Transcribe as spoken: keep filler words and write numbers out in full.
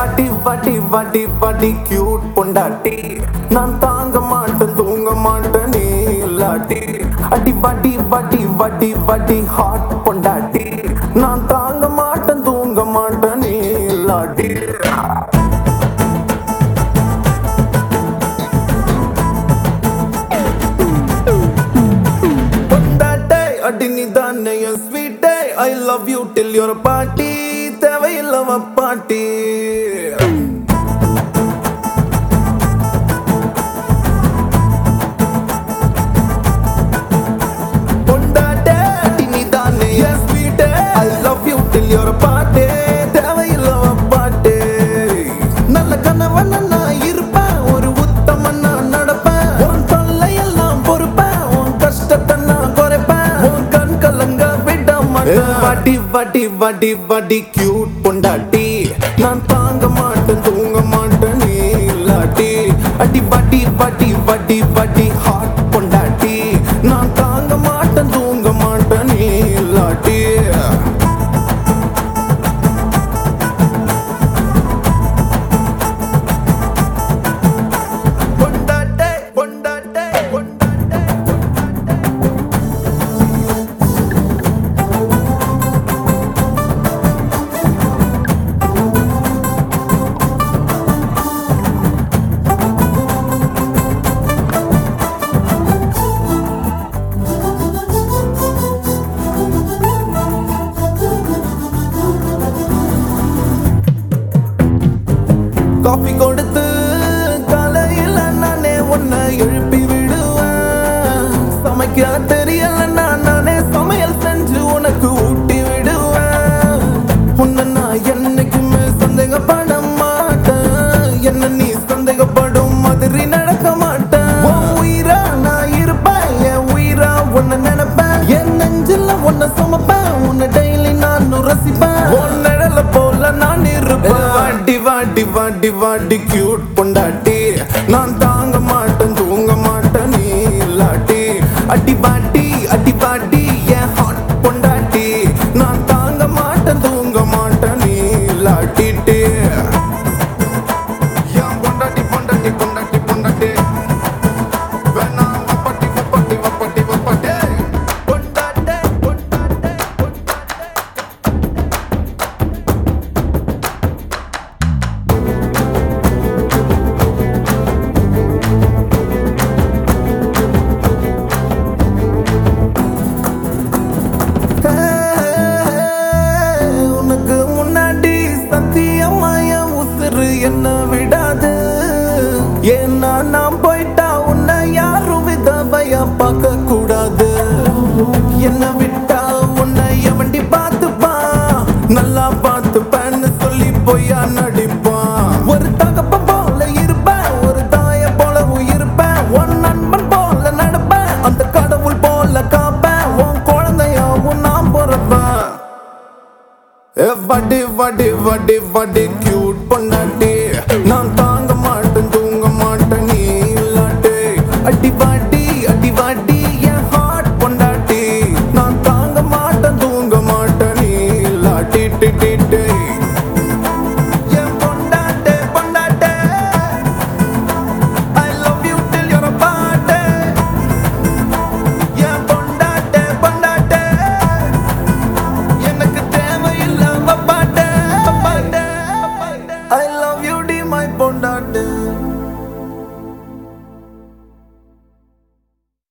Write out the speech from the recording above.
வாட்டி வாட்டி வாட்டி வாட்டி கியூட் பொண்டாட்டி நான் தாங்க மாட்டேன் தூங்க மாட்டேன் நீ இல்லாட்டி அடி வாட்டி வாட்டி வாட்டி வாட்டி ஹாட் பொண்டாட்டி நான் தாங்க மாட்டேன் தூங்க மாட்டேன் நீ இல்லாட்டி பொண்டாட்டை அடி நீ தானே என் ஸ்வீட்டை I love you till you're a party தேவையில்லவ பாட்டி பொண்டாட்டை அடி நீ தானே என் ஸ்வீட்டை I love you till you're a party தேவையில்லவ பாட்டி நல்ல கணவன் நான் இருப்பேன் ஒரு உத்தமன் நான் நடப்பேன் உன் தொல்லையெல்லாம் பொறுப்பேன் உன் கஷ்டத்தை நான் குறைப்பேன் உன் கண் கலங்க விட மாட்டேன் வாட்டி வாட்டி வாட்டி வாட்டி கியூட் பொண்டாட்டி நான் தாங்க மாட்டேன் தூங்க மாட்டேன் நீ இல்லாட்டி அடி வாட்டி வாட்டி வாட்டி வாட்டி ஹாட் பொண்டாட்டி நான் தாங்க மாட்டேன் தூங்க மாட்டேன் நீ இல்லாட்டி பொண்டாட்டை பொண்டாட்டை பொண்டாட்டை காஃபி கொடுத்து காலையில் நானே உன்னை எழுப்பி விடுவேன் சமைக்க தெரியலன்னா நானே சமையல் செஞ்சு உனக்கு ஊட்டி விடுவேன் உன்னை நான் என்னைக்குமே சந்தேகப்பட மாட்டேன் என்ன நீ சந்தேகப்படும் மாதிரி நடக்க மாட்டேன் உன் உயிரா நான் இருப்பேன் என் உயிரா உன்னை நினைப்பேன் என் நெஞ்சில உன்னை சுமப்பேன் உன்னை டெய்லி நான் ரசிப்பேன் உன் நிழல போல நான் இருப்பேன் வாட்டி வாட்டி வாட்டி வாட்டி கியூட் பொண்டாட்டி நான் தாங்க மாட்டேன் தூங்க மாட்டேன் நீ இல்லாட்டி அடி வாட்டி அடி வாட்டி என் ஹாட் பொண்டாட்டி நான் தாங்க மாட்டேன் தூங்க மாட்டேன் நீ இல்லாட்டிட்டு என் பொண்டாட்டி பொண்டாட்டி பொண்டாட்டி பொண்டாட்டி வேணாம் வப்பட்டி வப்பட்டி வப்பட்டி வப்பட்டி பொண்டாட்டே பொண்டாட்டே பொண்டாட்டே உனக்கு முன்னாடி சத்தியமாய உசுறு என்ன விடாது ஏன்னா நான் போயிட்டா உன்னை யாரும் விதவையா பார்க்க கூடாது என்ன விட்டா உன்னை எவண்டி பார்த்துப்பா நல்லா பார்த்துப்பேன்னு சொல்லி பொய்யா நடிப்பான் ஒரு தகப்ப போல இருப்பேன் ஒரு தாய போலவும் இருப்பேன் உன் நண்பன் போல நடப்பேன் அந்த கடவுள் போல காப்பேன் உன் குழந்தையாவும் நான் பிறப்பேன் வடி வடி வடி வடி கியூட் பொண்டாட்டி நான் தாங்க மாட்டேன் தூங்க மாட்டேன் நீ இல்லாட்டி அடி